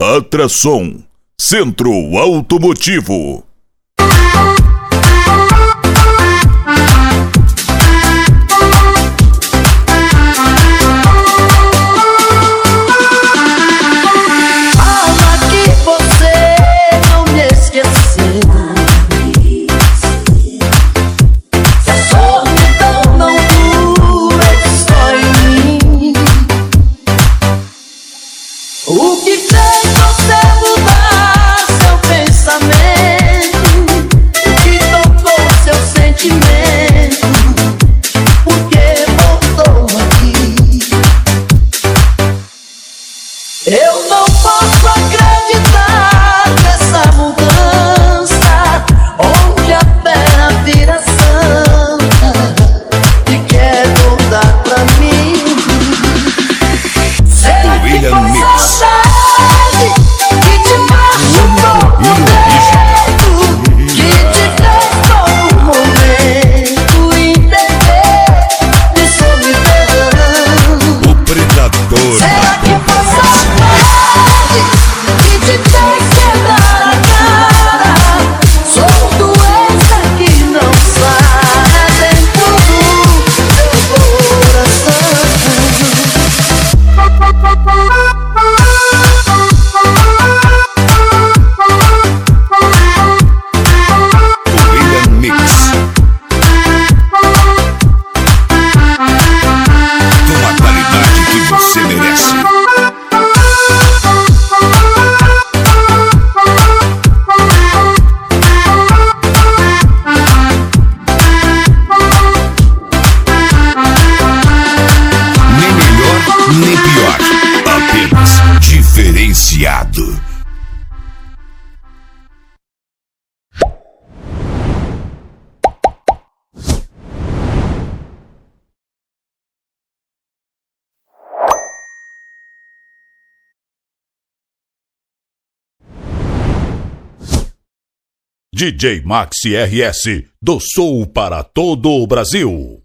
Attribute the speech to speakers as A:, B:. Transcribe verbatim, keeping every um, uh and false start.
A: Atração Centro Automotivo.
B: O que fez você mudar seu pensamento? O que tocou seu sentimento? Por que voltou aqui? Eu não posso acreditar nessa mudança, onde a terra vira santa e quer voltar pra mim. Será que foi saudade que te machucou por dentro, que te fez todo momento entender de solidão?
A: O predador.
B: Será que foi saudade que te fez quebrar a cara? Sou doença que não sai dentro do teu coração.
A: William Mix. Com a qualidade que você merece. Nem melhor, nem pior. Apenas diferenciado. D J Maxi R S, do Sul para todo o Brasil.